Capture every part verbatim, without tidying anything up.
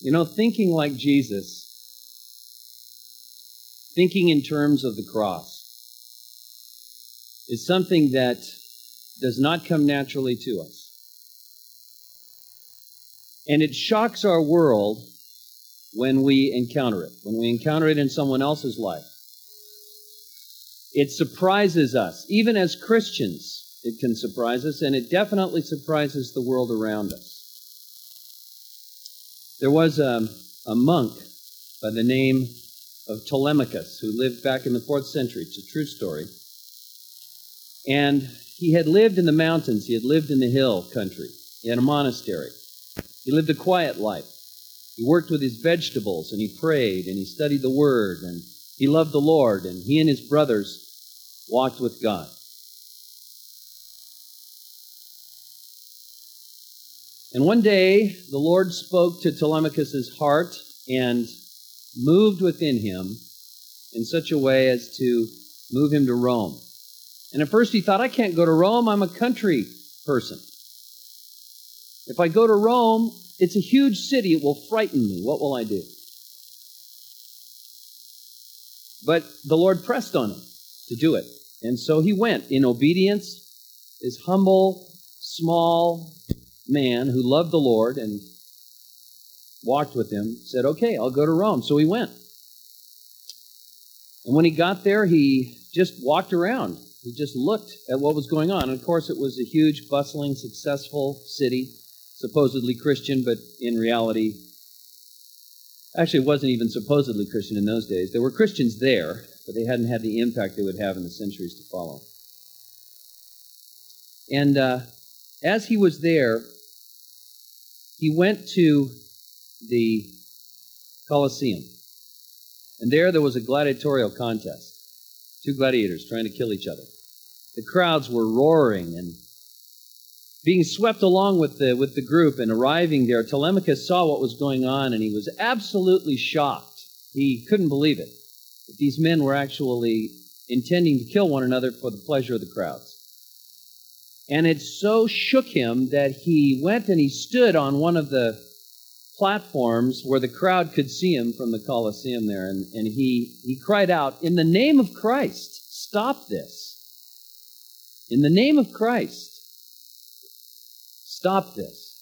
You know, thinking like Jesus, thinking in terms of the cross, is something that does not come naturally to us. And it shocks our world when we encounter it, when we encounter it in someone else's life. It surprises us. Even as Christians, it can surprise us, and it definitely surprises the world around us. There was a, a monk by the name of Telemachus who lived back in the fourth century. It's a true story. And he had lived in the mountains. He had lived in the hill country. He had a monastery. He lived a quiet life. He worked with his vegetables, and he prayed, and he studied the Word, and he loved the Lord, and he and his brothers walked with God. And one day, the Lord spoke to Telemachus' heart and moved within him in such a way as to move him to Rome. And at first he thought, I can't go to Rome. I'm a country person. If I go to Rome, it's a huge city. It will frighten me. What will I do? But the Lord pressed on him to do it. And so he went in obedience. This humble, small man who loved the Lord and walked with him said, okay, I'll go to Rome. So he went. And when he got there, he just walked around. He just looked at what was going on. And of course, it was a huge, bustling, successful city, supposedly Christian, but in reality, actually, it wasn't even supposedly Christian in those days. There were Christians there, but they hadn't had the impact they would have in the centuries to follow. And uh, as he was there, he went to the Colosseum. And there, there was a gladiatorial contest. Two gladiators trying to kill each other. The crowds were roaring and being swept along with the, with the group, and arriving there, Telemachus saw what was going on, and he was absolutely shocked. He couldn't believe it, that these men were actually intending to kill one another for the pleasure of the crowds. And it so shook him that he went and he stood on one of the platforms where the crowd could see him from the Colosseum there, and, and he, he cried out, in the name of Christ, stop this. In the name of Christ, stop this.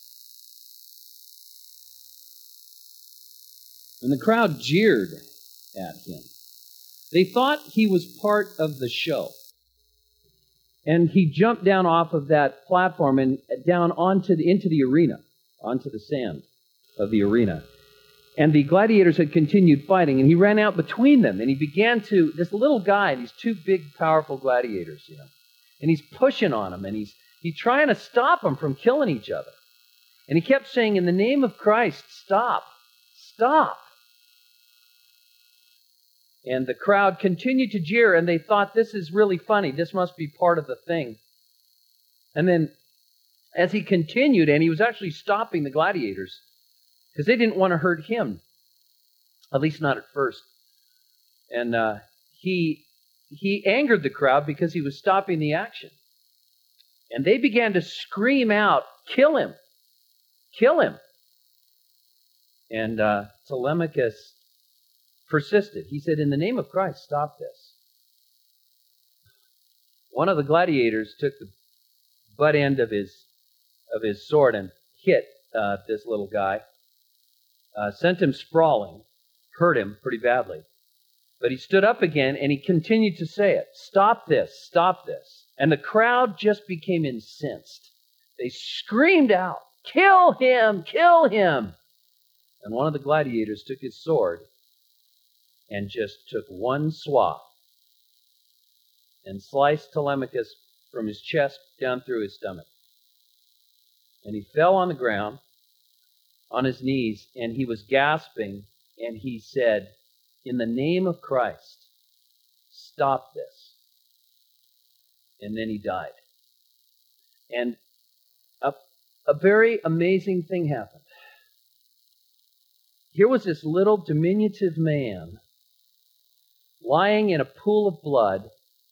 And the crowd jeered at him. They thought he was part of the show. And he jumped down off of that platform and down onto the, into the arena, onto the sand of the arena. And the gladiators had continued fighting, and he ran out between them, and he began to, this little guy, these two big, powerful gladiators, you know, and he's pushing on them, and he's he's trying to stop them from killing each other. And he kept saying, in the name of Christ, stop, stop. And the crowd continued to jeer, and they thought, this is really funny. This must be part of the thing. And then, as he continued, and he was actually stopping the gladiators, because they didn't want to hurt him, at least not at first. And uh, he he angered the crowd because he was stopping the action. And they began to scream out, kill him, kill him. And uh, Telemachus persisted. He said, in the name of Christ, stop this. One of the gladiators took the butt end of his of his sword and hit uh, this little guy, uh, sent him sprawling, hurt him pretty badly. But he stood up again and he continued to say it. Stop this, stop this. And the crowd just became incensed. They screamed out, kill him, kill him. And one of the gladiators took his sword and just took one swath and sliced Telemachus from his chest down through his stomach. And he fell on the ground, on his knees, and he was gasping, and he said, in the name of Christ, stop this. And then he died. And a, a very amazing thing happened. Here was this little diminutive man lying in a pool of blood,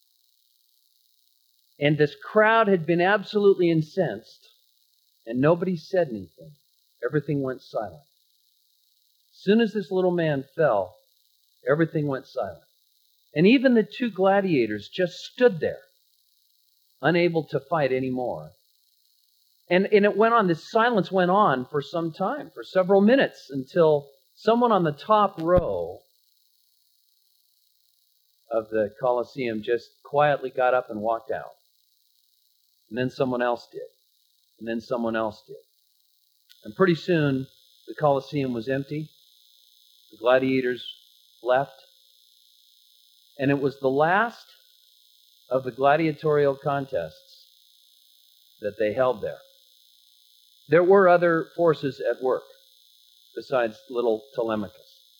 and this crowd had been absolutely incensed, and nobody said anything. Everything went silent. As soon as this little man fell, everything went silent. And even the two gladiators just stood there, unable to fight anymore. And, and it went on, this silence went on for some time, for several minutes, until someone on the top row of the Colosseum just quietly got up and walked out. And then someone else did. And then someone else did. And pretty soon, the Colosseum was empty. The gladiators left. And it was the last of the gladiatorial contests that they held there. There were other forces at work besides little Telemachus.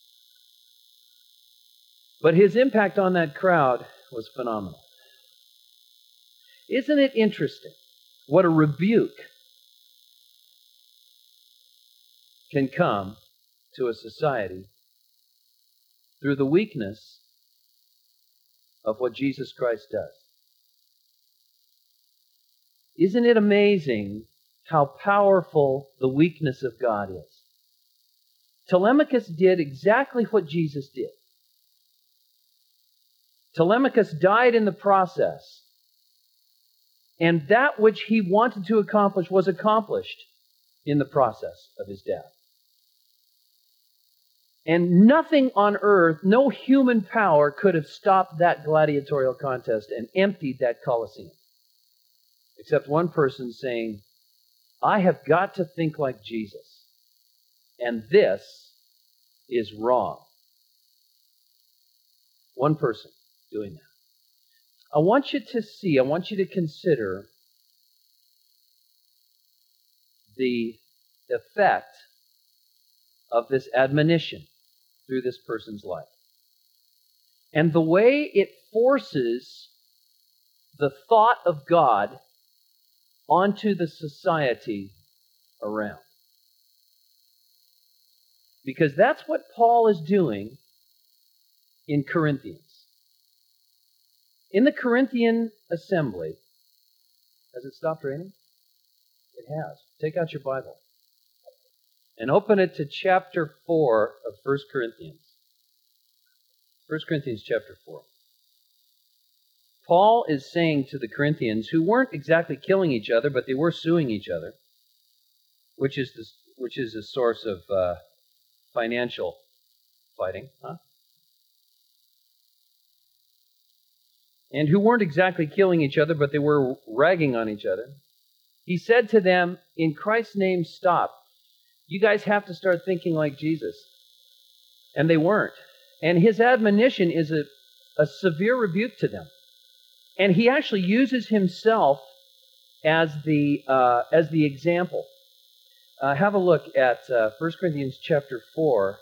But his impact on that crowd was phenomenal. Isn't it interesting what a rebuke can come to a society through the weakness of what Jesus Christ does? Isn't it amazing how powerful the weakness of God is? Telemachus did exactly what Jesus did. Telemachus died in the process, and that which he wanted to accomplish was accomplished in the process of his death. And nothing on earth, no human power could have stopped that gladiatorial contest and emptied that Colosseum. Except one person saying, I have got to think like Jesus, and this is wrong. One person doing that. I want you to see, I want you to consider the effect of this admonition through this person's life. And the way it forces the thought of God onto the society around. Because that's what Paul is doing in Corinthians. In the Corinthian assembly, has it stopped raining? It has. Take out your Bible and open it to chapter four of First Corinthians. First Corinthians chapter four. Paul is saying to the Corinthians, who weren't exactly killing each other, but they were suing each other, which is the, which is a source of uh, financial fighting, huh? And who weren't exactly killing each other, but they were ragging on each other. He said to them, in Christ's name, stop. You guys have to start thinking like Jesus. And they weren't. And his admonition is a, a severe rebuke to them. And he actually uses himself as the uh, as the example. Uh, have a look at uh, First Corinthians chapter four,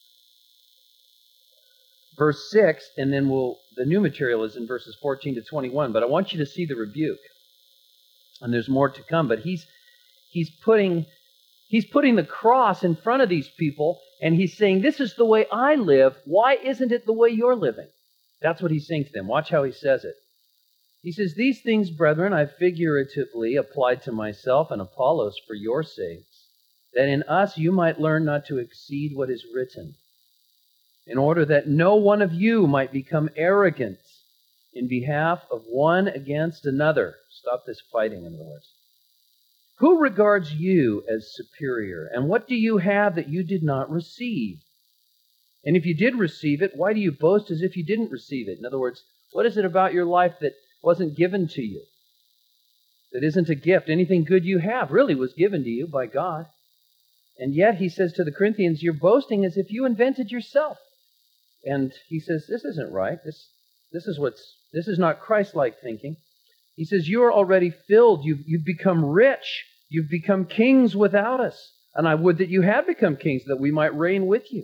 verse six, and then we'll the new material is in verses fourteen to twenty-one. But I want you to see the rebuke, and there's more to come. But he's he's putting he's putting the cross in front of these people, and he's saying, "This is the way I live. Why isn't it the way you're living?" That's what he's saying to them. Watch how he says it. He says, "These things, brethren, I figuratively applied to myself and Apollos for your sakes, that in us you might learn not to exceed what is written, in order that no one of you might become arrogant in behalf of one against another." Stop this fighting, in other words. "Who regards you as superior? And what do you have that you did not receive? And if you did receive it, why do you boast as if you didn't receive it?" In other words, what is it about your life that wasn't given to you, that isn't a gift? Anything good you have really was given to you by God. And yet, he says to the Corinthians, you're boasting as if you invented yourself. And he says, this isn't right. This, this is what's, this is not Christ-like thinking. He says, you are already filled. You've, you've become rich. You've become kings without us. And I would that you had become kings, that we might reign with you.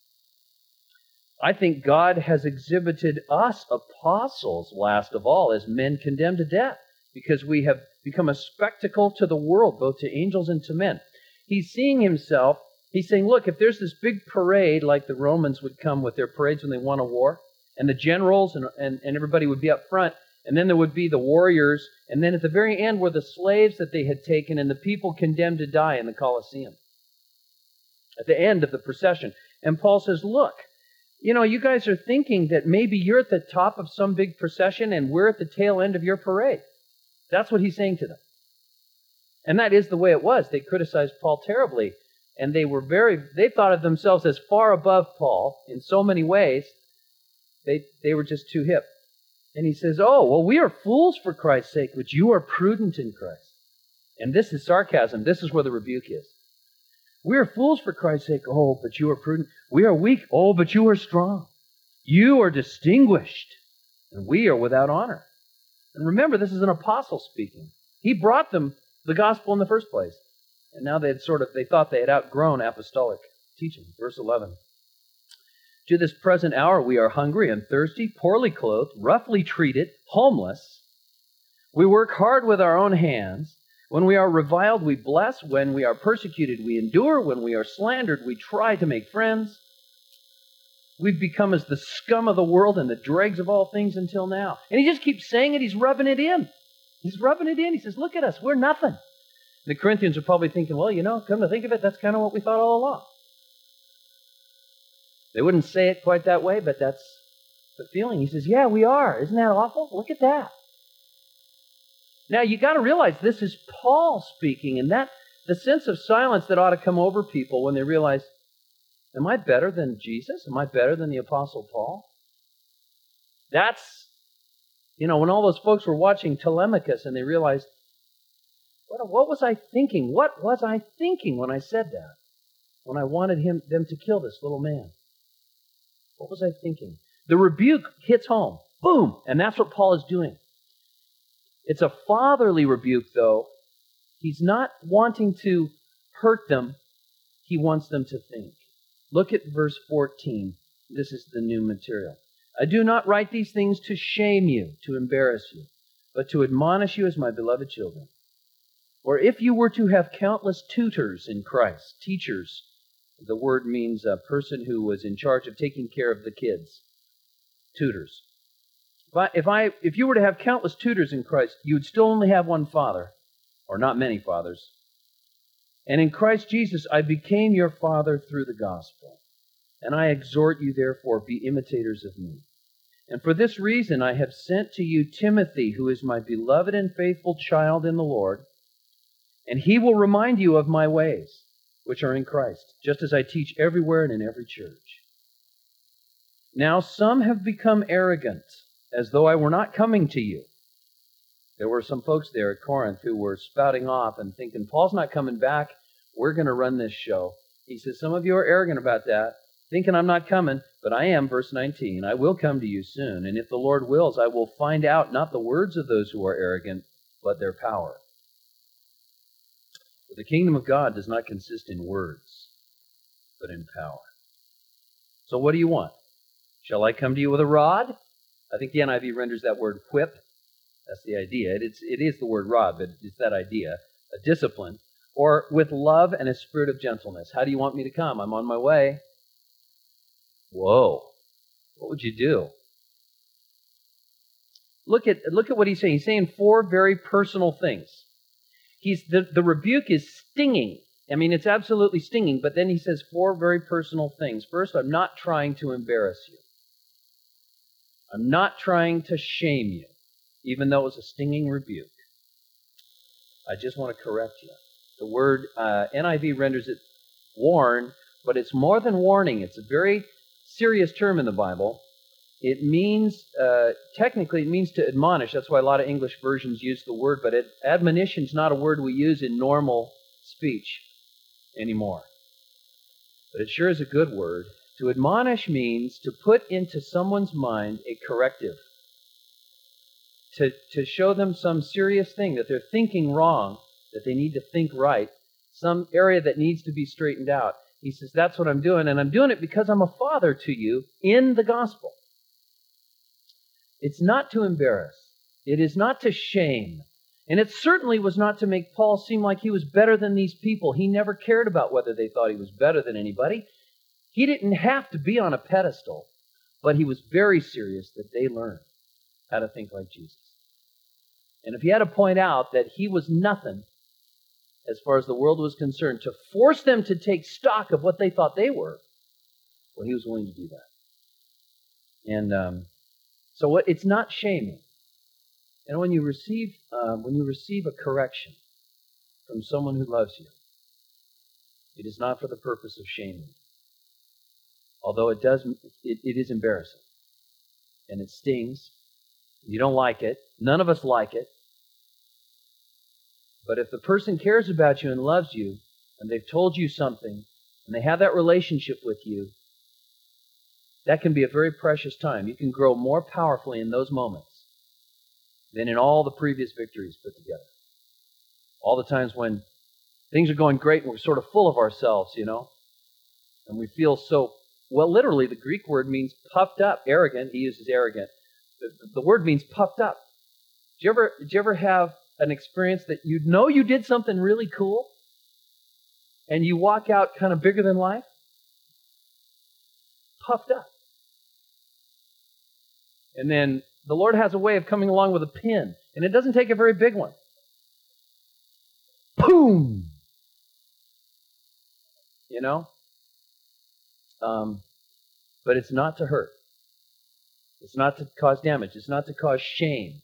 I think God has exhibited us apostles, last of all, as men condemned to death, because we have become a spectacle to the world, both to angels and to men. He's seeing himself, he's saying, look, if there's this big parade, like the Romans would come with their parades when they won a war, and the generals and, and, and everybody would be up front, and then there would be the warriors, and then at the very end were the slaves that they had taken and the people condemned to die in the Colosseum. at the end of the procession. And Paul says, look, you know, you guys are thinking that maybe you're at the top of some big procession and we're at the tail end of your parade. That's what he's saying to them. And that is the way it was. They criticized Paul terribly. And they were very, they thought of themselves as far above Paul in so many ways. They, they were just too hip. And he says, oh, well, we are fools for Christ's sake, but you are prudent in Christ. And this is sarcasm. This is where the rebuke is. We are fools for Christ's sake. Oh, but you are prudent. We are weak. Oh, but you are strong. You are distinguished, and we are without honor. And remember, this is an apostle speaking. He brought them the gospel in the first place. And now they had sort of, they thought they had outgrown apostolic teaching. Verse eleven. To this present hour we are hungry and thirsty, poorly clothed, roughly treated, homeless. We work hard with our own hands. When we are reviled, we bless. When we are persecuted, we endure. When we are slandered, we try to make friends. We've become as the scum of the world and the dregs of all things until now. And he just keeps saying it. He's rubbing it in. He's rubbing it in. He says, look at us. We're nothing. The Corinthians are probably thinking, well, you know, come to think of it, that's kind of what we thought all along. They wouldn't say it quite that way, but that's the feeling. He says, yeah, we are. Isn't that awful? Look at that. Now, you got to realize this is Paul speaking, and that the sense of silence that ought to come over people when they realize, am I better than Jesus? Am I better than the Apostle Paul? That's, you know, when all those folks were watching Telemachus and they realized, what, what was I thinking? What was I thinking when I said that? When I wanted him, them to kill this little man? What was I thinking? The rebuke hits home. Boom! And that's what Paul is doing. It's a fatherly rebuke, though. He's not wanting to hurt them. He wants them to think. Look at verse fourteen. This is the new material. I do not write these things to shame you, to embarrass you, but to admonish you as my beloved children. Or if you were to have countless tutors in Christ, teachers, the word means a person who was in charge of taking care of the kids. Tutors. If I, if I, if you were to have countless tutors in Christ, you would still only have one father, or not many fathers. And in Christ Jesus, I became your father through the gospel. And I exhort you, therefore, be imitators of me. And for this reason, I have sent to you Timothy, who is my beloved and faithful child in the Lord. And he will remind you of my ways, which are in Christ, just as I teach everywhere and in every church. Now some have become arrogant, as though I were not coming to you. There were some folks there at Corinth who were spouting off and thinking, Paul's not coming back, we're going to run this show. He says, some of you are arrogant about that, thinking I'm not coming, but I am, verse nineteen. I will come to you soon, and if the Lord wills, I will find out not the words of those who are arrogant, but their power. For the kingdom of God does not consist in words, but in power. So what do you want? Shall I come to you with a rod? I think the N I V renders that word whip. That's the idea. It's, it is the word rod, but it's that idea, a discipline. Or with love and a spirit of gentleness. How do you want me to come? I'm on my way. Whoa. What would you do? Look at, look at what he's saying. He's saying four very personal things. He's the, the rebuke is stinging. I mean, it's absolutely stinging, but then he says four very personal things. First, I'm not trying to embarrass you. I'm not trying to shame you, even though it was a stinging rebuke. I just want to correct you. The word uh, N I V renders it warn, but it's more than warning. It's a very serious term in the Bible. It means, uh, technically, it means to admonish. That's why a lot of English versions use the word, but it, admonition is not a word we use in normal speech anymore. But it sure is a good word. To admonish means to put into someone's mind a corrective. To, to show them some serious thing, that they're thinking wrong, that they need to think right, some area that needs to be straightened out. He says, that's what I'm doing, and I'm doing it because I'm a father to you in the gospel. It's not to embarrass. It is not to shame. And it certainly was not to make Paul seem like he was better than these people. He never cared about whether they thought he was better than anybody. He didn't have to be on a pedestal, but he was very serious that they learn how to think like Jesus. And if he had to point out that he was nothing as far as the world was concerned, to force them to take stock of what they thought they were, well, he was willing to do that. And um, so what, it's not shaming. And when you receive uh, when you receive a correction from someone who loves you, it is not for the purpose of shaming. Although it does, it, it is embarrassing. And it stings. You don't like it. None of us like it. But if the person cares about you and loves you, and they've told you something, and they have that relationship with you, that can be a very precious time. You can grow more powerfully in those moments than in all the previous victories put together. All the times when things are going great and we're sort of full of ourselves, you know, and we feel so, well, literally the Greek word means puffed up, arrogant. He uses arrogant. The, the word means puffed up. Did you ever, did you ever have an experience that you know you did something really cool and you walk out kind of bigger than life? Puffed up. And then the Lord has a way of coming along with a pin, and it doesn't take a very big one. Boom! You know? Um, but it's not to hurt. It's not to cause damage. It's not to cause shame.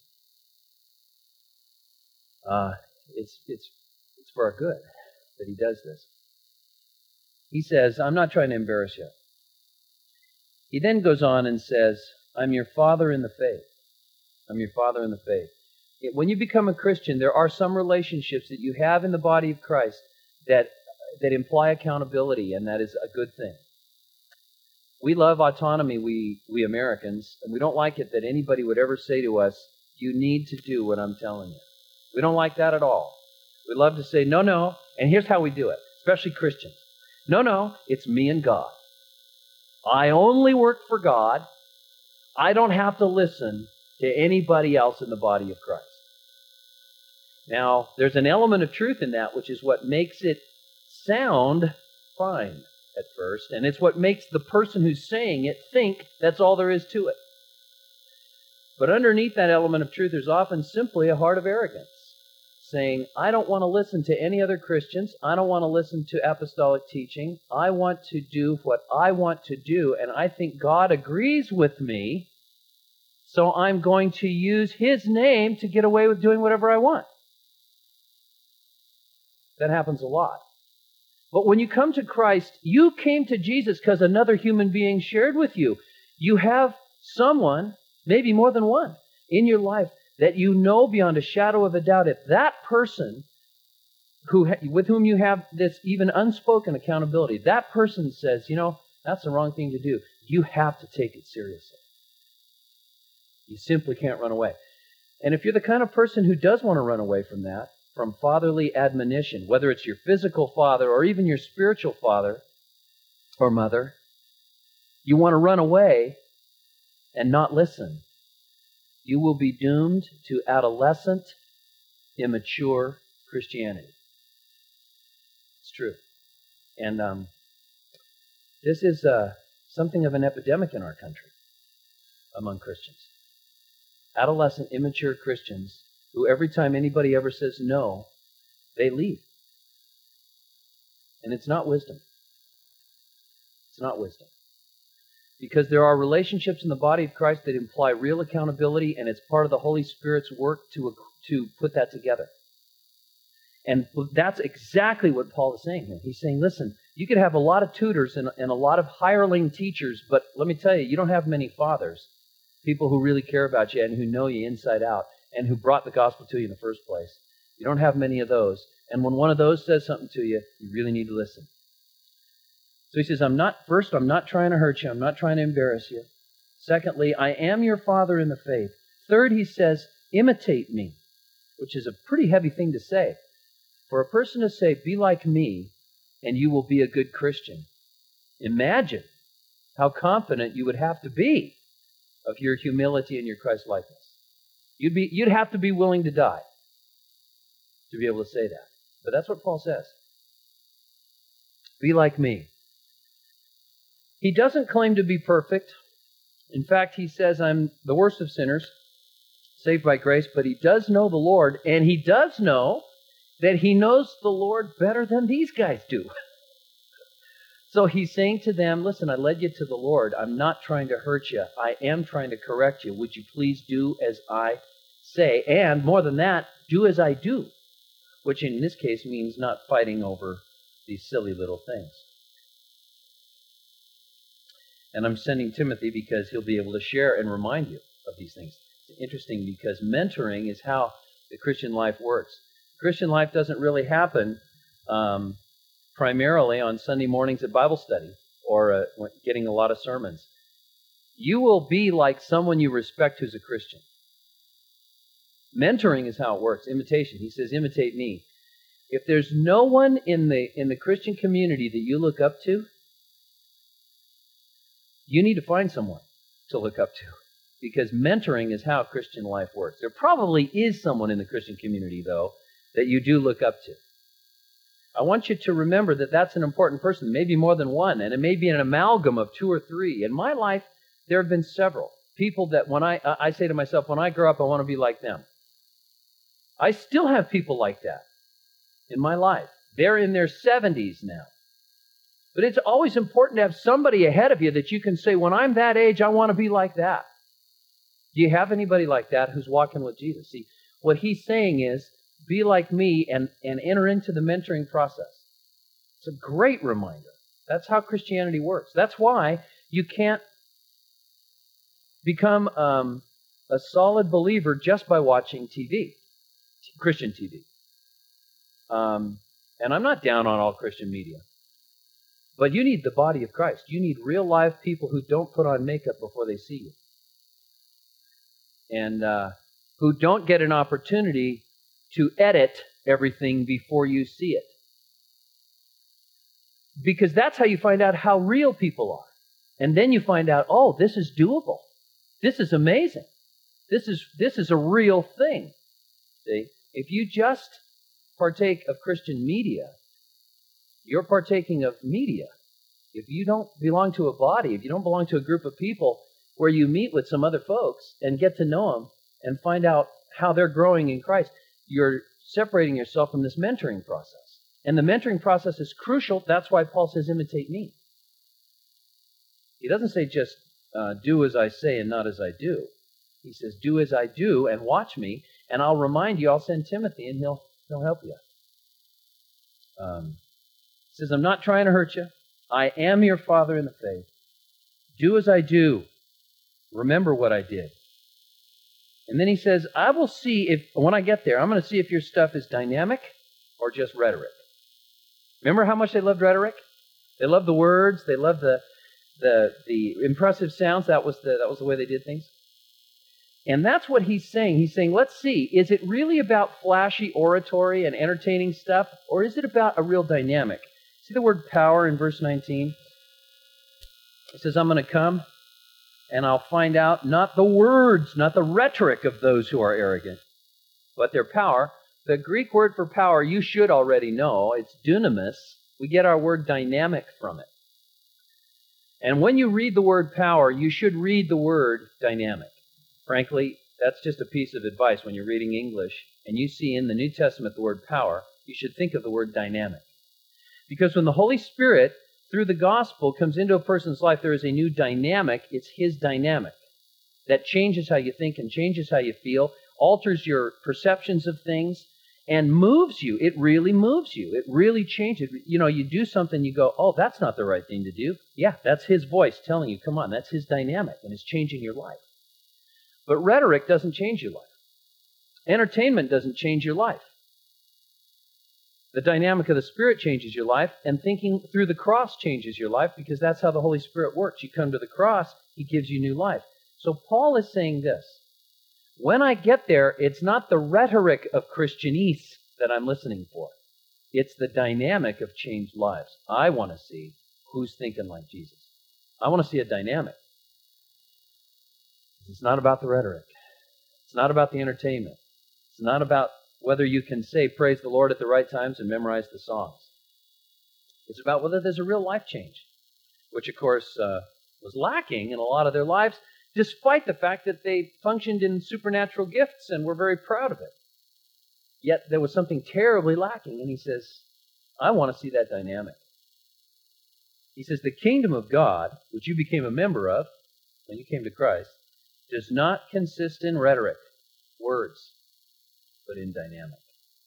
Uh, it's, it's, it's for our good that He does this. He says, I'm not trying to embarrass you. He then goes on and says, I'm your father in the faith. I'm your father in the faith. When you become a Christian, there are some relationships that you have in the body of Christ that, that imply accountability, and that is a good thing. We love autonomy, we, we Americans, and we don't like it that anybody would ever say to us, you need to do what I'm telling you. We don't like that at all. We love to say, no, no, and here's how we do it, especially Christians. No, no, it's me and God. I only work for God. I don't have to listen to anybody else in the body of Christ. Now, there's an element of truth in that, which is what makes it sound fine at first, and it's what makes the person who's saying it think that's all there is to it. But underneath that element of truth, there's often simply a heart of arrogance, saying, I don't want to listen to any other Christians. I don't want to listen to apostolic teaching. I want to do what I want to do, and I think God agrees with me, so I'm going to use His name to get away with doing whatever I want. That happens a lot. But when you come to Christ, you came to Jesus because another human being shared with you. You have someone, maybe more than one, in your life that you know beyond a shadow of a doubt, if that person who with whom you have this even unspoken accountability, that person says, you know, that's the wrong thing to do, you have to take it seriously. You simply can't run away. And if you're the kind of person who does want to run away from that, from fatherly admonition, whether it's your physical father or even your spiritual father or mother, you want to run away and not listen, you will be doomed to adolescent, immature Christianity. It's true. And um, this is uh, something of an epidemic in our country among Christians. Adolescent, immature Christians who every time anybody ever says no, they leave. And it's not wisdom. It's not wisdom. Because there are relationships in the body of Christ that imply real accountability, and it's part of the Holy Spirit's work to, to put that together. And that's exactly what Paul is saying here. He's saying, listen, you could have a lot of tutors and, and a lot of hireling teachers, but let me tell you, you don't have many fathers, people who really care about you and who know you inside out and who brought the gospel to you in the first place. You don't have many of those. And when one of those says something to you, you really need to listen. So he says, I'm not, first, I'm not trying to hurt you. I'm not trying to embarrass you. Secondly, I am your father in the faith. Third, he says, imitate me, which is a pretty heavy thing to say. For a person to say, be like me, and you will be a good Christian. Imagine how confident you would have to be of your humility and your Christ-likeness. You'd be, you'd have to be willing to die to be able to say that. But that's what Paul says. Be like me. He doesn't claim to be perfect. In fact, he says, I'm the worst of sinners, saved by grace, but he does know the Lord, and he does know that he knows the Lord better than these guys do. So he's saying to them, listen, I led you to the Lord. I'm not trying to hurt you. I am trying to correct you. Would you please do as I say? And more than that, do as I do, which in this case means not fighting over these silly little things. And I'm sending Timothy because he'll be able to share and remind you of these things. It's interesting because mentoring is how the Christian life works. Christian life doesn't really happen um, primarily on Sunday mornings at Bible study or uh, getting a lot of sermons. You will be like someone you respect who's a Christian. Mentoring is how it works. Imitation. He says, imitate me. If there's no one in the in the Christian community that you look up to, you need to find someone to look up to, because mentoring is how Christian life works. There probably is someone in the Christian community, though, that you do look up to. I want you to remember that that's an important person, maybe more than one, and it may be an amalgam of two or three. In my life, there have been several people that when I, I say to myself, when I grow up, I want to be like them. I still have people like that in my life. They're in their seventies now. But it's always important to have somebody ahead of you that you can say, when I'm that age, I want to be like that. Do you have anybody like that who's walking with Jesus? See, what he's saying is, be like me and, and enter into the mentoring process. It's a great reminder. That's how Christianity works. That's why you can't become um, a solid believer just by watching T V, Christian T V. Um, and I'm not down on all Christian media. But you need the body of Christ. You need real live people who don't put on makeup before they see you. And uh, who don't get an opportunity to edit everything before you see it. Because that's how you find out how real people are. And then you find out, oh, this is doable. This is amazing. This is, this is a real thing. See? If you just partake of Christian media, you're partaking of media. If you don't belong to a body, if you don't belong to a group of people where you meet with some other folks and get to know them and find out how they're growing in Christ, you're separating yourself from this mentoring process. And the mentoring process is crucial. That's why Paul says, imitate me. He doesn't say just uh, do as I say and not as I do. He says, do as I do and watch me, and I'll remind you, I'll send Timothy and he'll, he'll help you. Um, he says, I'm not trying to hurt you. I am your father in the faith. Do as I do. Remember what I did. And then he says, I will see if, when I get there, I'm going to see if your stuff is dynamic or just rhetoric. Remember how much they loved rhetoric? They loved the words. They loved the the the impressive sounds. That was the that was the way they did things. And that's what he's saying. He's saying, let's see, is it really about flashy oratory and entertaining stuff, or is it about a real dynamic? See the word power in verse nineteen? It says, I'm going to come and I'll find out not the words, not the rhetoric of those who are arrogant, but their power. The Greek word for power you should already know. It's dunamis. We get our word dynamic from it. And when you read the word power, you should read the word dynamic. Frankly, that's just a piece of advice when you're reading English and you see in the New Testament the word power, you should think of the word dynamic. Because when the Holy Spirit, through the gospel, comes into a person's life, there is a new dynamic. It's his dynamic that changes how you think and changes how you feel, alters your perceptions of things, and moves you. It really moves you. It really changes. You know, you do something, you go, oh, that's not the right thing to do. Yeah, that's his voice telling you, come on, that's his dynamic, and it's changing your life. But rhetoric doesn't change your life. Entertainment doesn't change your life. The dynamic of the Spirit changes your life, and thinking through the cross changes your life, because that's how the Holy Spirit works. You come to the cross, he gives you new life. So Paul is saying this. When I get there, it's not the rhetoric of Christianese that I'm listening for. It's the dynamic of changed lives. I want to see who's thinking like Jesus. I want to see a dynamic. It's not about the rhetoric. It's not about the entertainment. It's not about whether you can say praise the Lord at the right times and memorize the songs. It's about whether there's a real life change, which, of course, uh, was lacking in a lot of their lives, despite the fact that they functioned in supernatural gifts and were very proud of it. yet there was something terribly lacking. And he says, I want to see that dynamic. He says, the kingdom of God, which you became a member of when you came to Christ, does not consist in rhetoric, words, but in dynamic.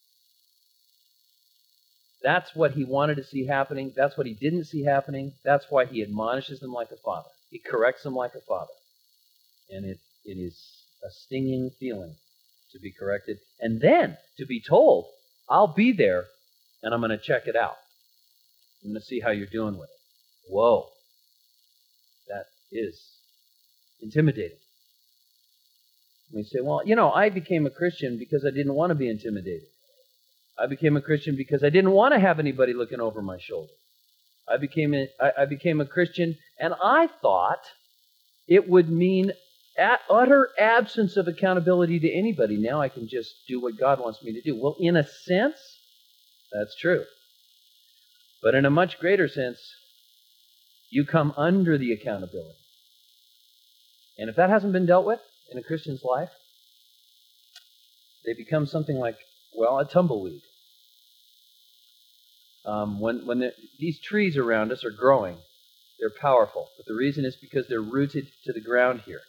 That's what he wanted to see happening. That's what he didn't see happening. That's why he admonishes them like a father. He corrects them like a father. And it, it is a stinging feeling to be corrected. And then to be told, I'll be there and I'm going to check it out. I'm going to see how you're doing with it. Whoa. That is intimidating. We say, well, you know, I became a Christian because I didn't want to be intimidated. I became a Christian because I didn't want to have anybody looking over my shoulder. I became a, I, I became a Christian, and I thought it would mean at utter absence of accountability to anybody. Now I can just do what God wants me to do. Well, in a sense, that's true. But in a much greater sense, you come under the accountability. And if that hasn't been dealt with in a Christian's life, they become something like, well, a tumbleweed. Um, when when the, these trees around us are growing, they're powerful. But the reason is because they're rooted to the ground here.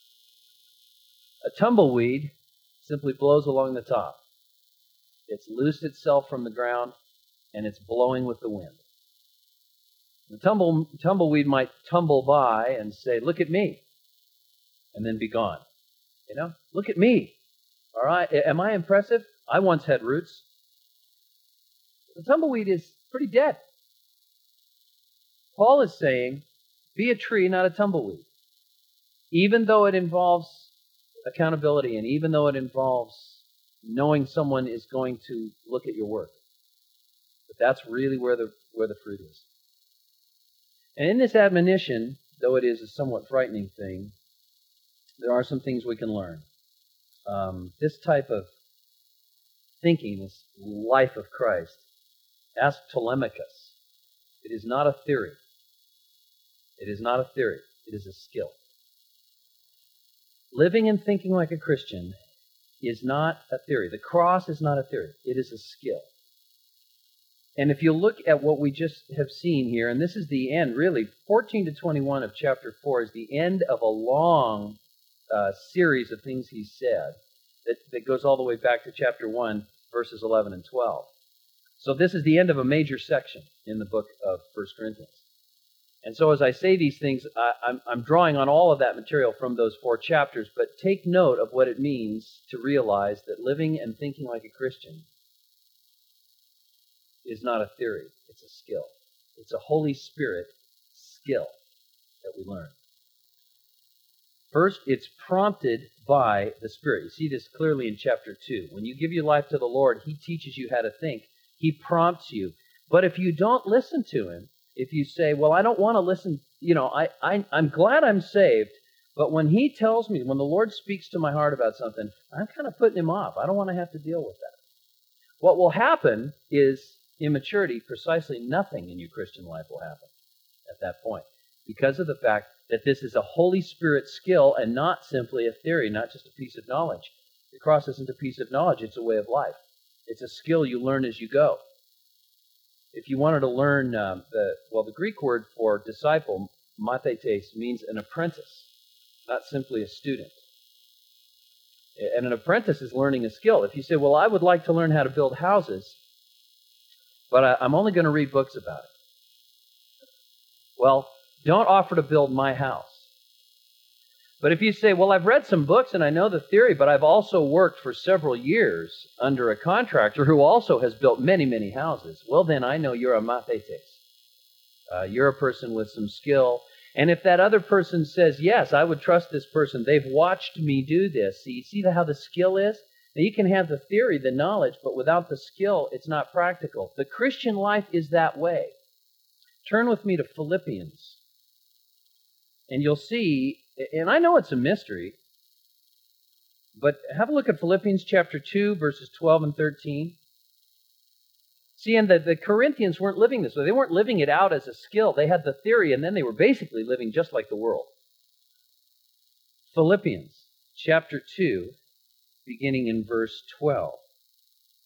A tumbleweed simply blows along the top. It's loosed itself from the ground, and it's blowing with the wind. The tumble, tumbleweed might tumble by and say, look at me, and then be gone. You know, look at me. All right, am I impressive? I once had roots. The tumbleweed is pretty dead. Paul is saying, be a tree, not a tumbleweed. Even though it involves accountability, and even though it involves knowing someone is going to look at your work. But that's really where the where the fruit is. And in this admonition, though it is a somewhat frightening thing, there are some things we can learn. Um, this type of thinking, this life of Christ, ask Telemachus. It is not a theory. It is not a theory. It is a skill. Living and thinking like a Christian is not a theory. The cross is not a theory. It is a skill. And if you look at what we just have seen here, and this is the end, really, fourteen to twenty-one of chapter four is the end of a long uh, series of things he said that, that goes all the way back to chapter one, verses eleven and twelve. So this is the end of a major section in the book of First Corinthians. And so as I say these things, I, I'm, I'm drawing on all of that material from those four chapters, but take note of what it means to realize that living and thinking like a Christian is not a theory. It's a skill. It's a Holy Spirit skill that we learn. First, it's prompted by the Spirit. You see this clearly in chapter two. When you give your life to the Lord, He teaches you how to think. He prompts you. But if you don't listen to Him, if you say, well, I don't want to listen, you know, I, I, I'm glad I'm saved, but when He tells me, when the Lord speaks to my heart about something, I'm kind of putting Him off. I don't want to have to deal with that. What will happen is immaturity. Precisely nothing in your Christian life will happen at that point, because of the fact that this is a Holy Spirit skill and not simply a theory, not just a piece of knowledge. The cross isn't a piece of knowledge, it's a way of life. It's a skill you learn as you go. If you wanted to learn, um, the well, the Greek word for disciple, mathetes, means an apprentice, not simply a student. And an apprentice is learning a skill. If you say, well, I would like to learn how to build houses, but I, I'm only going to read books about it. Well, don't offer to build my house. But if you say, well, I've read some books and I know the theory, but I've also worked for several years under a contractor who also has built many, many houses, well, then I know you're a mathetes. Uh, you're a person with some skill. And if that other person says, yes, I would trust this person, they've watched me do this. See, see how the skill is? Now, you can have the theory, the knowledge, but without the skill, it's not practical. The Christian life is that way. Turn with me to Philippians. And you'll see, and I know it's a mystery, but have a look at Philippians chapter two, verses twelve and thirteen. See, and the, the Corinthians weren't living this way. They weren't living it out as a skill. They had the theory, and then they were basically living just like the world. Philippians chapter two, beginning in verse twelve.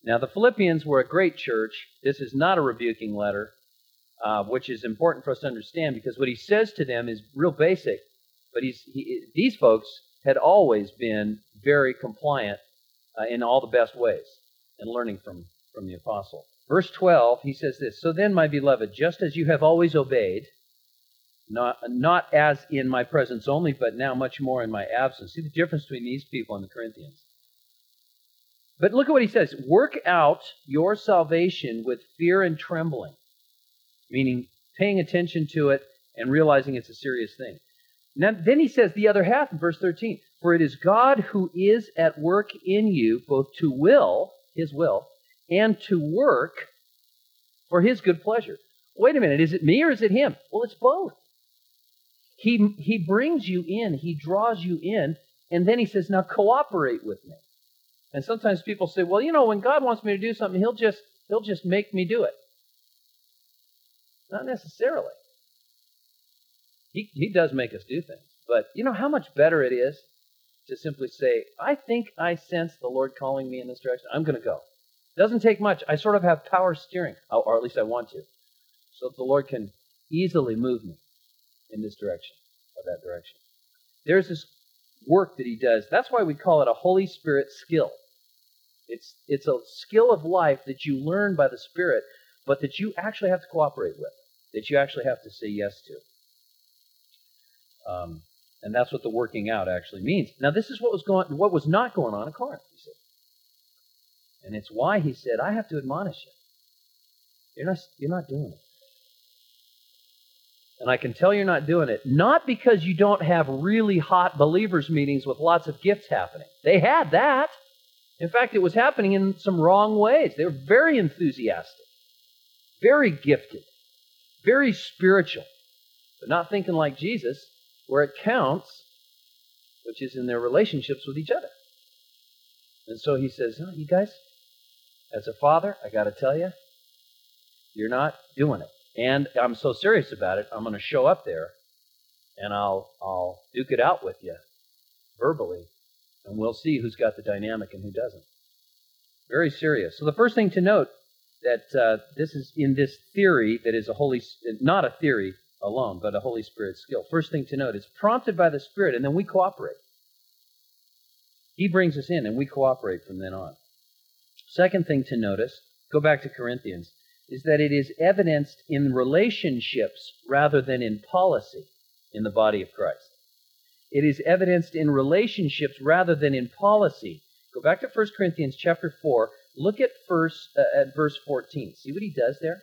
Now, the Philippians were a great church. This is not a rebuking letter, uh, which is important for us to understand, because what he says to them is real basic. But he's, he, these folks had always been very compliant uh, in all the best ways and learning from, from the apostle. Verse twelve, he says this, "So then, my beloved, just as you have always obeyed, not, not as in my presence only, but now much more in my absence." See the difference between these people and the Corinthians. But look at what he says. "Work out your salvation with fear and trembling," meaning paying attention to it and realizing it's a serious thing. Now, then he says the other half in verse thirteen, "For it is God who is at work in you, both to will," his will, "and to work for his good pleasure." Wait a minute, is it me or is it him? Well, it's both. He, he brings you in, he draws you in, and then he says, "Now cooperate with me." And sometimes people say, "Well, you know, when God wants me to do something, he'll just, he'll just make me do it." Not necessarily. He, he does make us do things. But you know how much better it is to simply say, "I think I sense the Lord calling me in this direction. I'm going to go." It doesn't take much. I sort of have power steering, or at least I want to, so that the Lord can easily move me in this direction, or that direction. There's this work that he does. That's why we call it a Holy Spirit skill. It's, it's a skill of life that you learn by the Spirit, but that you actually have to cooperate with, that you actually have to say yes to. Um, and that's what the working out actually means. Now, this is what was going, what was not going on in Corinth, you see. And it's why he said, "I have to admonish you. You're not, you're not doing it." And I can tell you're not doing it, not because you don't have really hot believers meetings with lots of gifts happening. They had that. In fact, it was happening in some wrong ways. They were very enthusiastic, very gifted, very spiritual, but not thinking like Jesus, where it counts, which is in their relationships with each other. And so he says, "No, you guys, as a father, I got to tell you, you're not doing it. And I'm so serious about it, I'm going to show up there, and I'll I'll duke it out with you verbally, and we'll see who's got the dynamic and who doesn't." Very serious. So the first thing to note, that uh, this is in this theory that is a Holy, not a theory alone, but a Holy Spirit skill. First thing to note, it's prompted by the Spirit, and then we cooperate. He brings us in, and we cooperate from then on. Second thing to notice, go back to Corinthians, is that it is evidenced in relationships rather than in policy in the body of Christ. It is evidenced in relationships rather than in policy. Go back to First Corinthians chapter four. Look at, first, uh, at verse fourteen. See what he does there?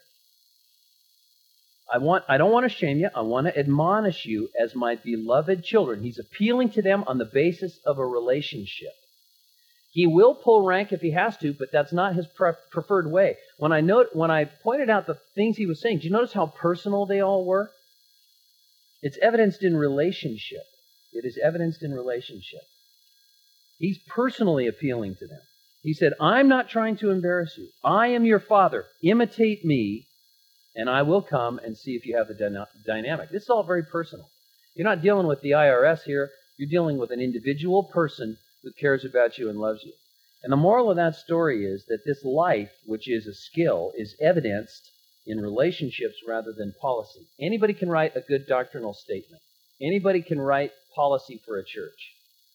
I want. I don't want to shame you. I want to admonish you as my beloved children. He's appealing to them on the basis of a relationship. He will pull rank if he has to, but that's not his pre- preferred way. When I note, when I pointed out the things he was saying, do you notice how personal they all were? It's evidenced in relationship. It is evidenced in relationship. He's personally appealing to them. He said, "I'm not trying to embarrass you. I am your Father. Imitate me, and I will come and see if you have the dyna- dynamic." This is all very personal. You're not dealing with the I R S here. You're dealing with an individual person who cares about you and loves you. And the moral of that story is that this life, which is a skill, is evidenced in relationships rather than policy. Anybody can write a good doctrinal statement. Anybody can write policy for a church.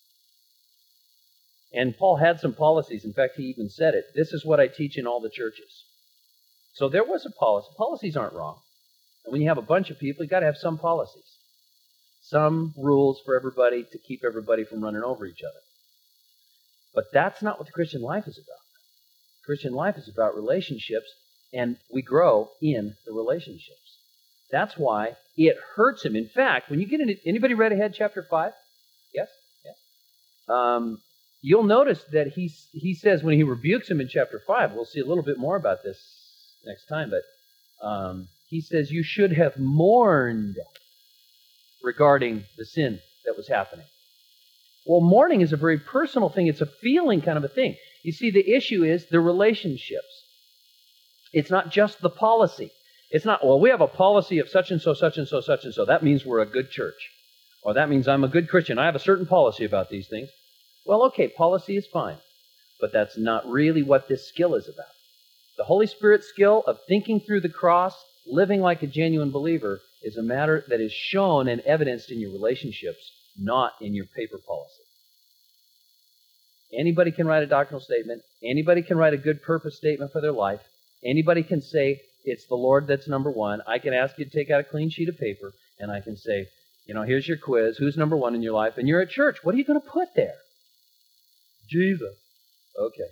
And Paul had some policies. In fact, he even said it. "This is what I teach in all the churches." So there was a policy. Policies aren't wrong. And when you have a bunch of people, you've got to have some policies. Some rules for everybody to keep everybody from running over each other. But that's not what the Christian life is about. Christian life is about relationships, and we grow in the relationships. That's why it hurts him. In fact, when you get into, anybody read ahead chapter five? Yes? Yes. Um, you'll notice that he, he says when he rebukes him in chapter five, we'll see a little bit more about this next time, but um, he says you should have mourned regarding the sin that was happening. Well, mourning is a very personal thing. It's a feeling kind of a thing. You see, the issue is the relationships. It's not just the policy. It's not, well, we have a policy of such and so, such and so, such and so. That means we're a good church. Or that means I'm a good Christian. I have a certain policy about these things. Well, okay, policy is fine. But that's not really what this skill is about. The Holy Spirit skill of thinking through the cross, living like a genuine believer, is a matter that is shown and evidenced in your relationships, not in your paper policy. Anybody can write a doctrinal statement. Anybody can write a good purpose statement for their life. Anybody can say, it's the Lord that's number one. I can ask you to take out a clean sheet of paper, and I can say, you know, here's your quiz. Who's number one in your life? And you're at church. What are you going to put there? Jesus. Okay.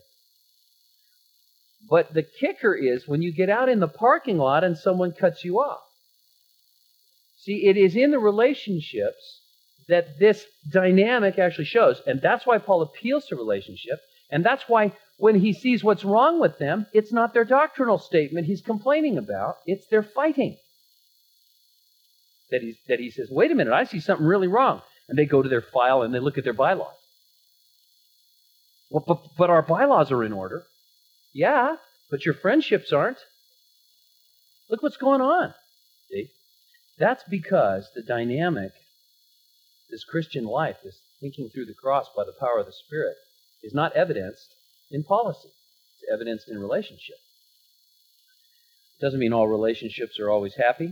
But the kicker is when you get out in the parking lot and someone cuts you off. See, it is in the relationships that this dynamic actually shows. And that's why Paul appeals to relationship. And that's why when he sees what's wrong with them, it's not their doctrinal statement he's complaining about. It's their fighting. That he, that he says, wait a minute, I see something really wrong. And they go to their file and they look at their bylaws. Well, but, but our bylaws are in order. Yeah, but your friendships aren't. Look what's going on. See? That's because the dynamic, this Christian life, this thinking through the cross by the power of the Spirit, is not evidenced in policy. It's evidenced in relationship. It doesn't mean all relationships are always happy.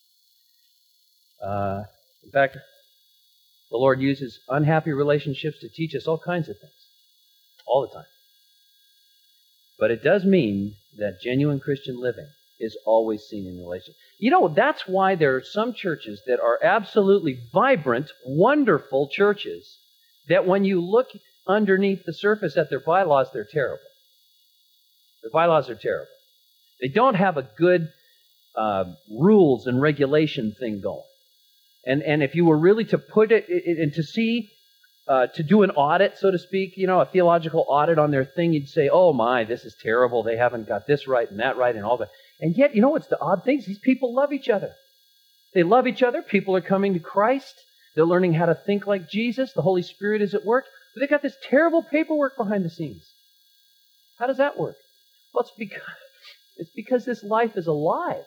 Uh, in fact, the Lord uses unhappy relationships to teach us all kinds of things, all the time. But it does mean that genuine Christian living is always seen in relation. You know, that's why there are some churches that are absolutely vibrant, wonderful churches, that when you look underneath the surface at their bylaws, they're terrible. Their bylaws are terrible. They don't have a good uh, rules and regulation thing going. And and if you were really to put it, and to see, uh, to do an audit, so to speak, you know, a theological audit on their thing, you'd say, oh my, this is terrible. They haven't got this right and that right and all that. And yet, you know what's the odd thing? These people love each other. They love each other. People are coming to Christ. They're learning how to think like Jesus. The Holy Spirit is at work. But they've got this terrible paperwork behind the scenes. How does that work? Well, it's because, it's because this life is alive.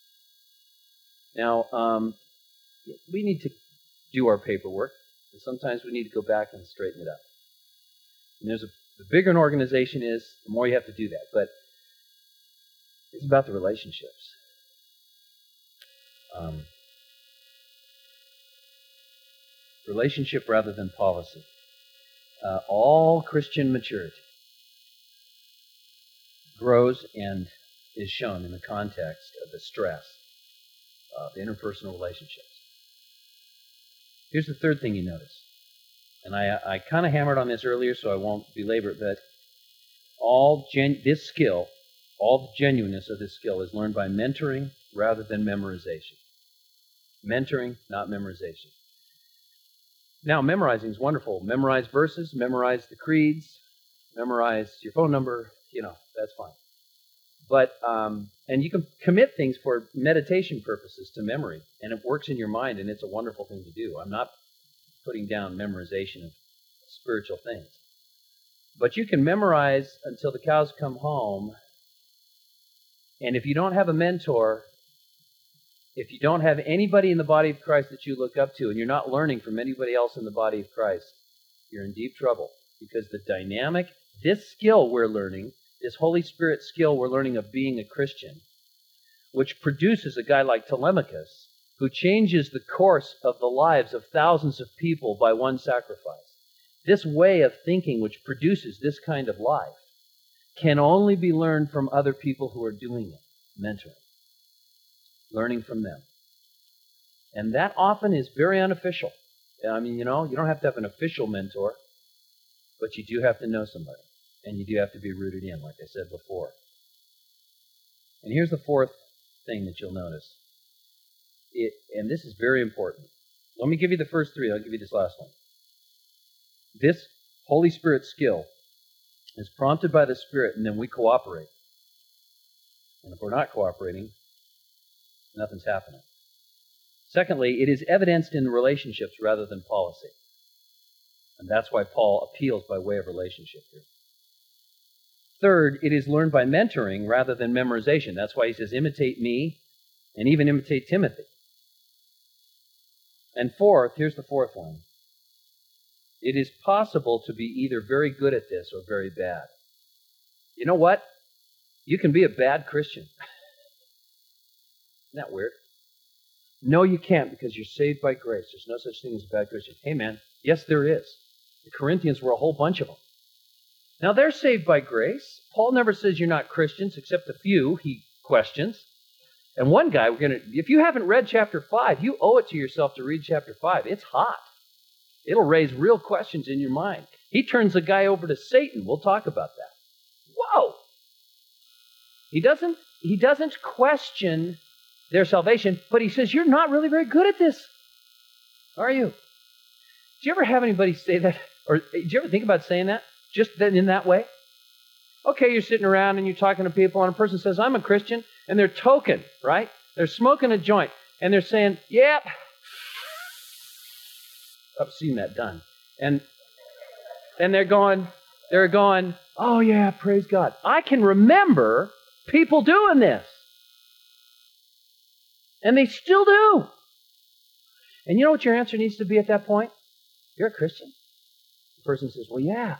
Now, um, we need to do our paperwork, and sometimes we need to go back and straighten it up. And there's a, the bigger an organization is, the more you have to do that. But it's about the relationships. Um, relationship rather than policy. Uh, all Christian maturity grows and is shown in the context of the stress of interpersonal relationships. Here's the third thing you notice. And I, I kind of hammered on this earlier, so I won't belabor it, but all gen- this skill, all the genuineness of this skill is learned by mentoring rather than memorization. Mentoring, not memorization. Now, memorizing is wonderful. Memorize verses, memorize the creeds, memorize your phone number, you know, that's fine. But, um, and you can commit things for meditation purposes to memory, and it works in your mind, and it's a wonderful thing to do. I'm not putting down memorization of spiritual things. But you can memorize until the cows come home, and if you don't have a mentor, if you don't have anybody in the body of Christ that you look up to, and you're not learning from anybody else in the body of Christ, you're in deep trouble. Because the dynamic, this skill we're learning, this Holy Spirit skill we're learning of being a Christian, which produces a guy like Telemachus, who changes the course of the lives of thousands of people by one sacrifice. This way of thinking, which produces this kind of life, can only be learned from other people who are doing it, mentoring, learning from them. And that often is very unofficial. I mean, you know, you don't have to have an official mentor, but you do have to know somebody. And you do have to be rooted in, like I said before. And here's the fourth thing that you'll notice. It, and this is very important. Let me give you the first three. I'll give you this last one. This Holy Spirit skill is prompted by the Spirit, and then we cooperate. And if we're not cooperating, nothing's happening. Secondly, it is evidenced in relationships rather than policy. And that's why Paul appeals by way of relationship here. Third, it is learned by mentoring rather than memorization. That's why he says, imitate me, and even imitate Timothy. And fourth, here's the fourth one. It is possible to be either very good at this or very bad. You know what? You can be a bad Christian. Isn't that weird? No, you can't, because you're saved by grace. There's no such thing as a bad Christian. Hey, man, yes, there is. The Corinthians were a whole bunch of them. Now, they're saved by grace. Paul never says you're not Christians, except a few he questions. And one guy, we're gonna, if you haven't read chapter five, you owe it to yourself to read chapter five. It's hot. It'll raise real questions in your mind. He turns the guy over to Satan. We'll talk about that. Whoa! He doesn't, he doesn't question their salvation, but he says, you're not really very good at this, are you? Did you ever have anybody say that? Or did you ever think about saying that? Just then in that way? Okay, you're sitting around and you're talking to people, and a person says, I'm a Christian, and they're token, right? They're smoking a joint, and they're saying, yeah, I've seen that done. And, and they're going, they're going, oh yeah, praise God. I can remember people doing this. And they still do. And you know what your answer needs to be at that point? You're a Christian. The person says, well, yeah.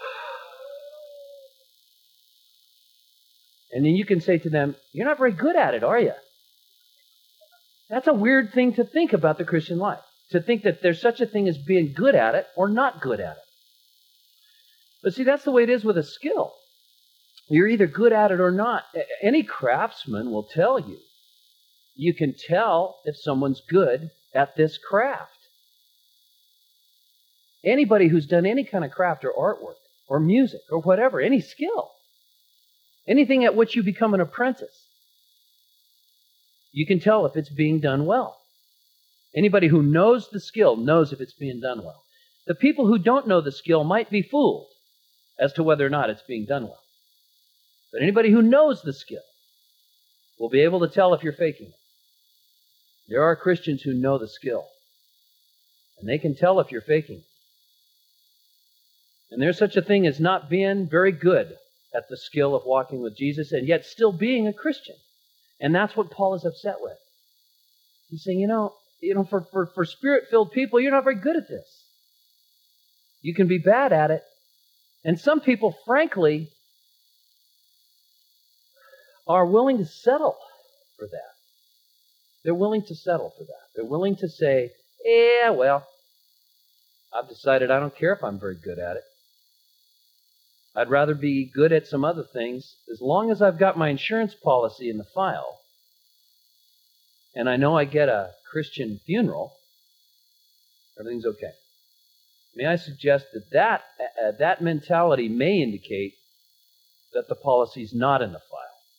And then you can say to them, you're not very good at it, are you? That's a weird thing to think about the Christian life. To think that there's such a thing as being good at it or not good at it. But see, that's the way it is with a skill. You're either good at it or not. Any craftsman will tell you. You can tell if someone's good at this craft. Anybody who's done any kind of craft or artwork or music or whatever, any skill, anything at which you become an apprentice, you can tell if it's being done well. Anybody who knows the skill knows if it's being done well. The people who don't know the skill might be fooled as to whether or not it's being done well. But anybody who knows the skill will be able to tell if you're faking it. There are Christians who know the skill, and they can tell if you're faking it. And there's such a thing as not being very good at the skill of walking with Jesus and yet still being a Christian. And that's what Paul is upset with. He's saying, you know, you know, for, for, for Spirit-filled people, you're not very good at this. You can be bad at it. And some people, frankly, are willing to settle for that. They're willing to settle for that. They're willing to say, yeah, well, I've decided I don't care if I'm very good at it. I'd rather be good at some other things. As long as I've got my insurance policy in the file, and I know I get a Christian funeral, everything's okay. May I suggest that that, uh, that mentality may indicate that the policy is not in the file.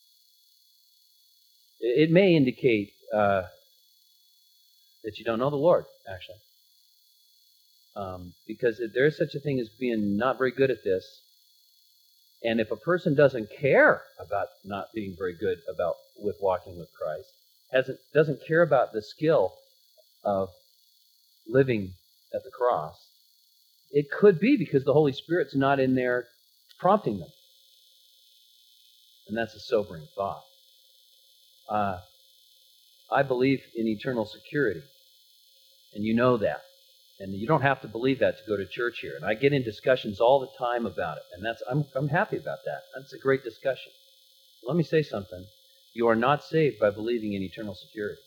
It, it may indicate uh, that you don't know the Lord, actually. Um, because there is such a thing as being not very good at this. And if a person doesn't care about not being very good about with walking with Christ, hasn't doesn't care about the skill of living at the cross, it could be because the Holy Spirit's not in there prompting them. And that's a sobering thought. Uh, I believe in eternal security, and you know that. And you don't have to believe that to go to church here. And I get in discussions all the time about it. And that's I'm I'm happy about that. That's a great discussion. Let me say something. You are not saved by believing in eternal security.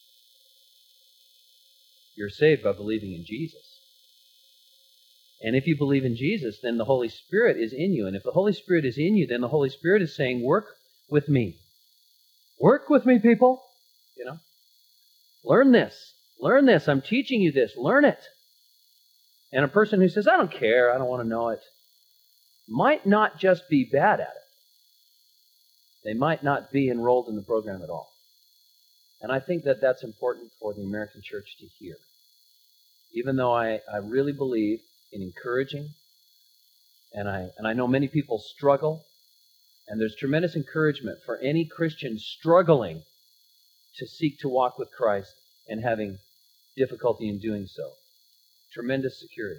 You're saved by believing in Jesus. And if you believe in Jesus, then the Holy Spirit is in you. And if the Holy Spirit is in you, then the Holy Spirit is saying, work with me. Work with me, people. You know, learn this. Learn this. I'm teaching you this. Learn it. And a person who says, I don't care, I don't want to know it, might not just be bad at it. They might not be enrolled in the program at all. And I think that that's important for the American church to hear. Even though I, I really believe in encouraging, and I, and I know many people struggle, and there's tremendous encouragement for any Christian struggling to seek to walk with Christ and having difficulty in doing so. Tremendous security.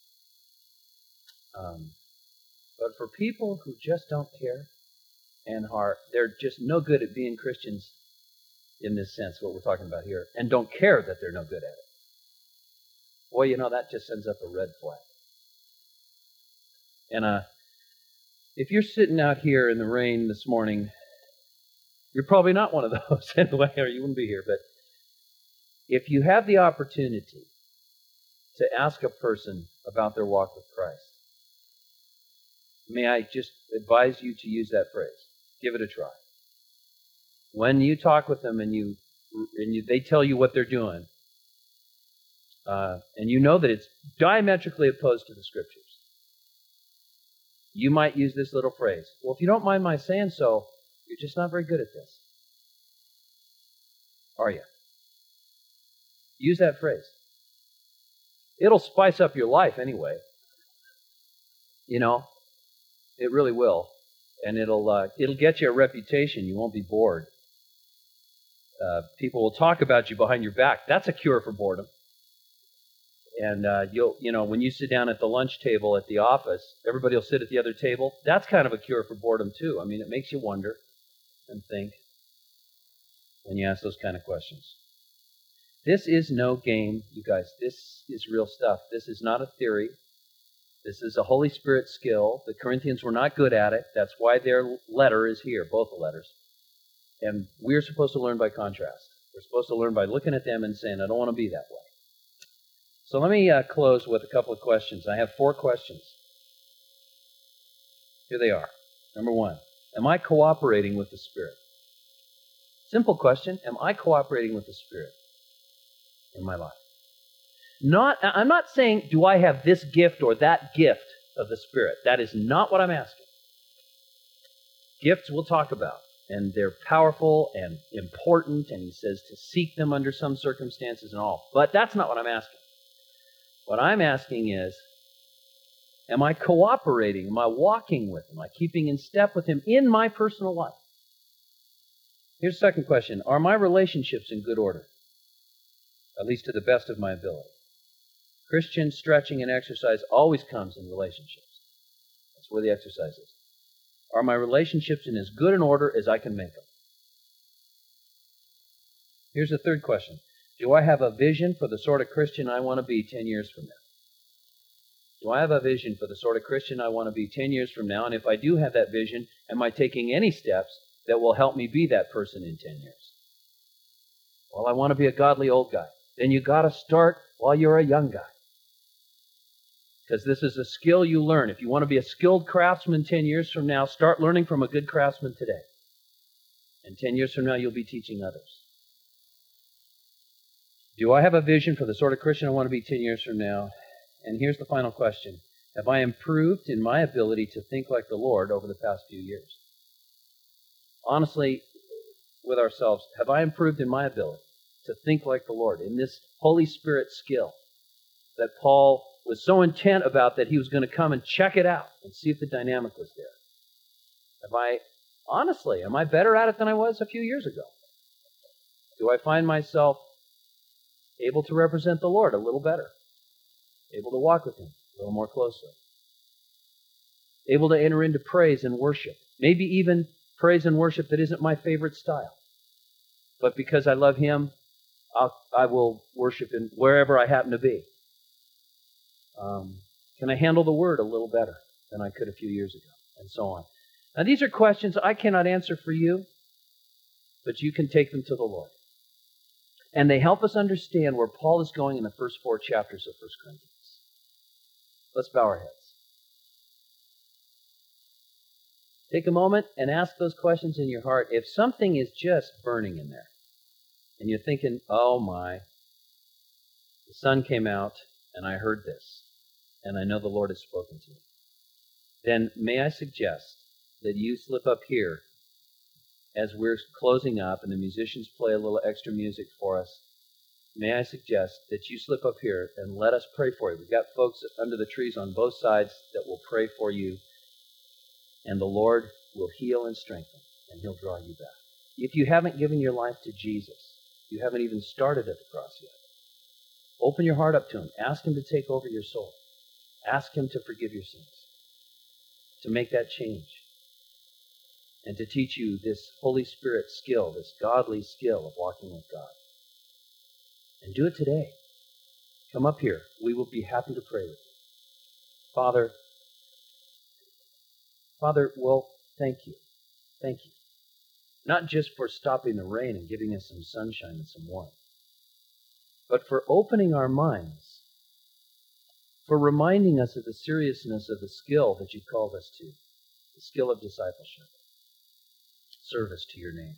Um, but for people who just don't care and are, they're just no good at being Christians in this sense, what we're talking about here, and don't care that they're no good at it. Well, you know, that just sends up a red flag. And uh, If you're sitting out here in the rain this morning, you're probably not one of those anyway, or you wouldn't be here. But if you have the opportunity to ask a person about their walk with Christ, may I just advise you to use that phrase. Give it a try. When you talk with them and you and you, they tell you what they're doing, uh, and you know that it's diametrically opposed to the Scriptures, you might use this little phrase. Well, if you don't mind my saying so, you're just not very good at this. Are you? Use that phrase. It'll spice up your life anyway. You know, it really will. And it'll uh, it'll get you a reputation. You won't be bored. Uh, people will talk about you behind your back. That's a cure for boredom. And uh, you'll, you know, when you sit down at the lunch table at the office, everybody will sit at the other table. That's kind of a cure for boredom too. I mean, it makes you wonder and think when you ask those kind of questions. This is no game, you guys. This is real stuff. This is not a theory. This is a Holy Spirit skill. The Corinthians were not good at it. That's why their letter is here, both the letters. And we're supposed to learn by contrast. We're supposed to learn by looking at them and saying, I don't want to be that way. So let me uh, close with a couple of questions. I have four questions. Here they are. Number one, am I cooperating with the Spirit? Simple question. Am I cooperating with the Spirit in my life? Not, I'm not saying, do I have this gift or that gift of the Spirit? That is not what I'm asking. Gifts we'll talk about, and they're powerful and important, and he says to seek them under some circumstances and all. But that's not what I'm asking. What I'm asking is, am I cooperating? Am I walking with him? Am I keeping in step with him in my personal life? Here's the second question. Are my relationships in good order? At least to the best of my ability. Christian stretching and exercise always comes in relationships. That's where the exercise is. Are my relationships in as good an order as I can make them? Here's the third question. Do I have a vision for the sort of Christian I want to be ten years from now? Do I have a vision for the sort of Christian I want to be ten years from now? And if I do have that vision, am I taking any steps that will help me be that person in ten years? Well, I want to be a godly old guy. Then you got to start while you're a young guy. Because this is a skill you learn. If you want to be a skilled craftsman ten years from now, start learning from a good craftsman today. And ten years from now, you'll be teaching others. Do I have a vision for the sort of Christian I want to be ten years from now? And here's the final question. Have I improved in my ability to think like the Lord over the past few years? Honestly, with ourselves, have I improved in my ability to think like the Lord in this Holy Spirit skill that Paul was so intent about that he was going to come and check it out and see if the dynamic was there? Have I, honestly, am I better at it than I was a few years ago? Do I find myself able to represent the Lord a little better? Able to walk with him a little more closely? Able to enter into praise and worship? Maybe even praise and worship that isn't my favorite style. But because I love him, I'll, I will worship him wherever I happen to be. Um, can I handle the word a little better than I could a few years ago? And so on. Now, these are questions I cannot answer for you, but you can take them to the Lord. And they help us understand where Paul is going in the first four chapters of First Corinthians. Let's bow our heads. Take a moment and ask those questions in your heart. If something is just burning in there, and you're thinking, oh my, the sun came out, and I heard this, and I know the Lord has spoken to me, then may I suggest that you slip up here as we're closing up and the musicians play a little extra music for us. May I suggest that you slip up here and let us pray for you. We've got folks under the trees on both sides that will pray for you, and the Lord will heal and strengthen, and he'll draw you back. If you haven't given your life to Jesus, you haven't even started at the cross yet, open your heart up to him. Ask him to take over your soul. Ask him to forgive your sins, to make that change, and to teach you this Holy Spirit skill, this godly skill of walking with God. And do it today. Come up here. We will be happy to pray with you. Father, Father, well, thank you. Thank you. Not just for stopping the rain and giving us some sunshine and some warmth, but for opening our minds, for reminding us of the seriousness of the skill that you called us to, the skill of discipleship, service to your name.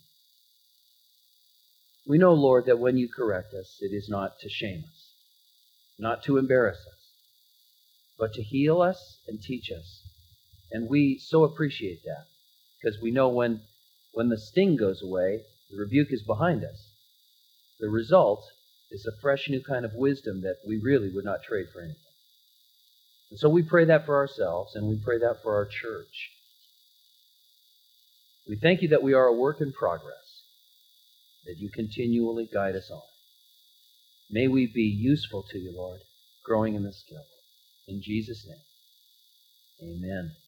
We know, Lord, that when you correct us, it is not to shame us, not to embarrass us, but to heal us and teach us. And we so appreciate that, because we know when, when the sting goes away, the rebuke is behind us. The result is a fresh new kind of wisdom that we really would not trade for anything. And so we pray that for ourselves, and we pray that for our church. We thank you that we are a work in progress, that you continually guide us on. May we be useful to you, Lord, growing in the skill. In Jesus' name, amen.